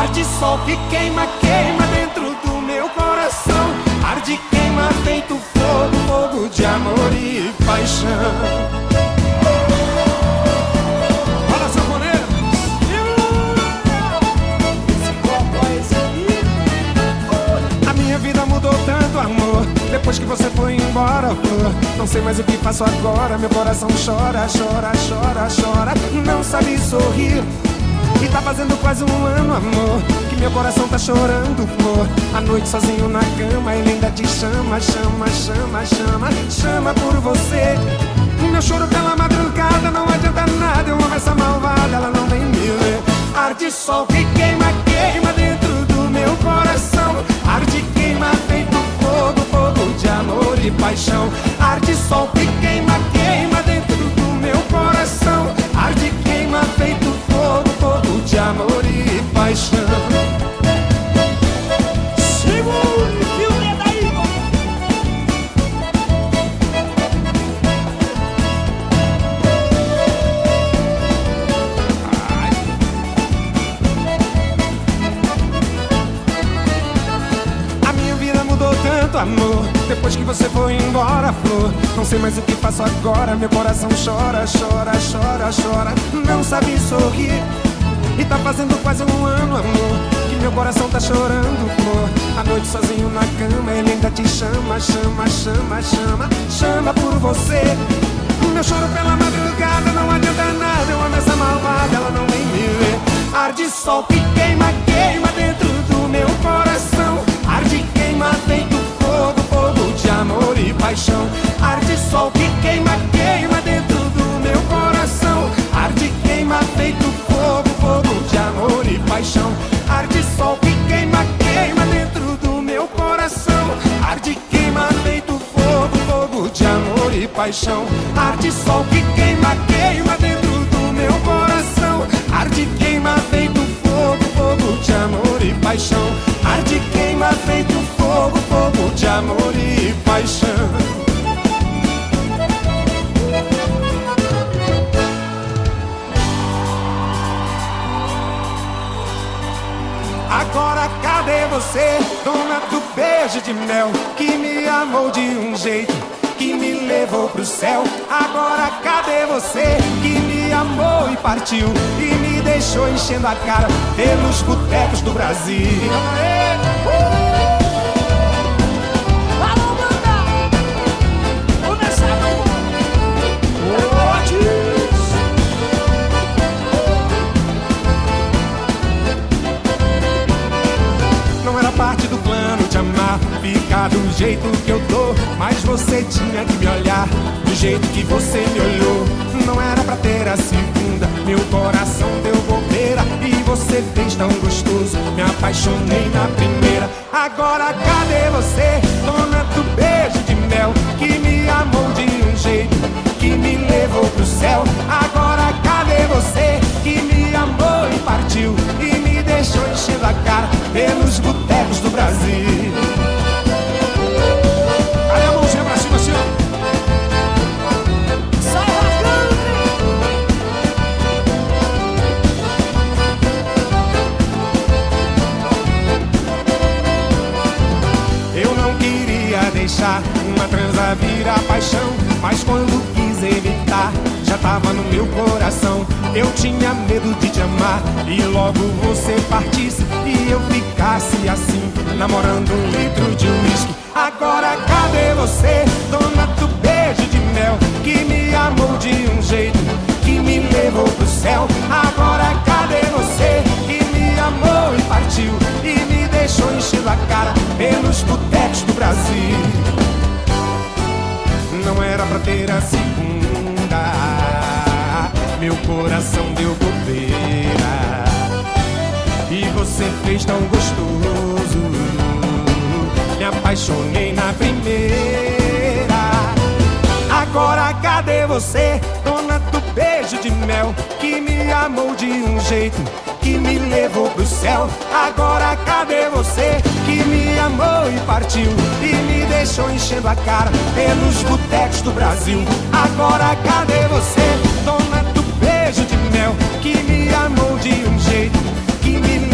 Arde sol que queima, queima dentro do meu coração. Arde, queima feito fogo, fogo de amor e paixão. Tanto amor, depois que você foi embora, flor. Não sei mais o que faço agora. Meu coração chora, chora, chora, chora. Não sabe sorrir. E tá fazendo quase um ano, amor, que meu coração tá chorando, flor. À noite sozinho na cama, ele ainda te chama, chama, chama, chama, chama por você. Meu choro pela madrugada, não adianta nada. Eu amo essa malvada, ela não vem me ver. Arde sol que queima, queima dentro do meu coração. Arde, queima feito fogo, fogo de amor e paixão. Arde sol que queima, queima dentro do meu coração. Arde, queima feito fogo, fogo de amor e paixão. Segure, viu, daí, tanto amor, depois que você foi embora, flor. Não sei mais o que faço agora. Meu coração chora, chora, chora, chora. Não sabe sorrir. E tá fazendo quase um ano, amor, que meu coração tá chorando, flor. À noite sozinho na cama, ele ainda te chama, chama, chama, chama, chama por você. Meu choro pela madrugada, não adianta nada. Eu amo essa malvada, ela não vem me ver. Arde sol que queima, queima dentro do meu coração. Arde, queima feito fogo, fogo de amor e paixão. Arde sol que queima, queima dentro do meu coração. Arde, queima feito fogo, fogo de amor e paixão. Arde sol que queima, queima dentro do meu coração. Arde, queima feito fogo, fogo de amor e paixão. Arde sol que queima, queima dentro do meu coração. Arde, queima feito fogo, fogo de amor e paixão. Arde, queima feito fogo, fogo de amor e paixão. Agora cadê você, dona do beijo de mel, que me amou de um jeito, que me levou pro céu? Agora cadê você, que me amou e partiu, e me deixou enchendo a cara pelos botecos do Brasil? alô, banda! Começando! Não era parte do plano te amar, ficar do jeito que eu tô, mas você tinha que me olhar do jeito que você me olhou. Não era pra ter a segunda, meu coração deu bobeira, e você fez tão gostoso, me apaixonei na primeira. Agora cadê você, dona do beijo de mel, que me amou de um jeito, que me levou pro céu? Agora cadê você, que me amou e partiu, e me deixou enchendo a cara pelos botecos do Brasil? Olha a mãozinha pra cima, assim, ó. Sai rasgando! Eu não queria deixar uma transa virar paixão, mas quando quis evitar, já tava no meu coração. Eu tinha medo de te amar e logo você partisse, e eu ficasse assim, namorando um litro de uísque. Agora cadê você, dona do beijo de mel, que me amou de um jeito, que me levou pro céu? Agora cadê você, que me amou e partiu, e me deixou enchendo a cara pelos botecos do Brasil? Não era pra ter a segunda, meu coração deu bobeira, e você fez tão gostoso, me apaixonei na primeira. Agora cadê você, dona do beijo de mel, que me amou de um jeito, que me levou pro céu? Agora cadê você, que me amou e partiu, e me deixou enchendo a cara pelos botecos do Brasil? Agora cadê você, dona do beijo de mel, que me amou de um jeito, que me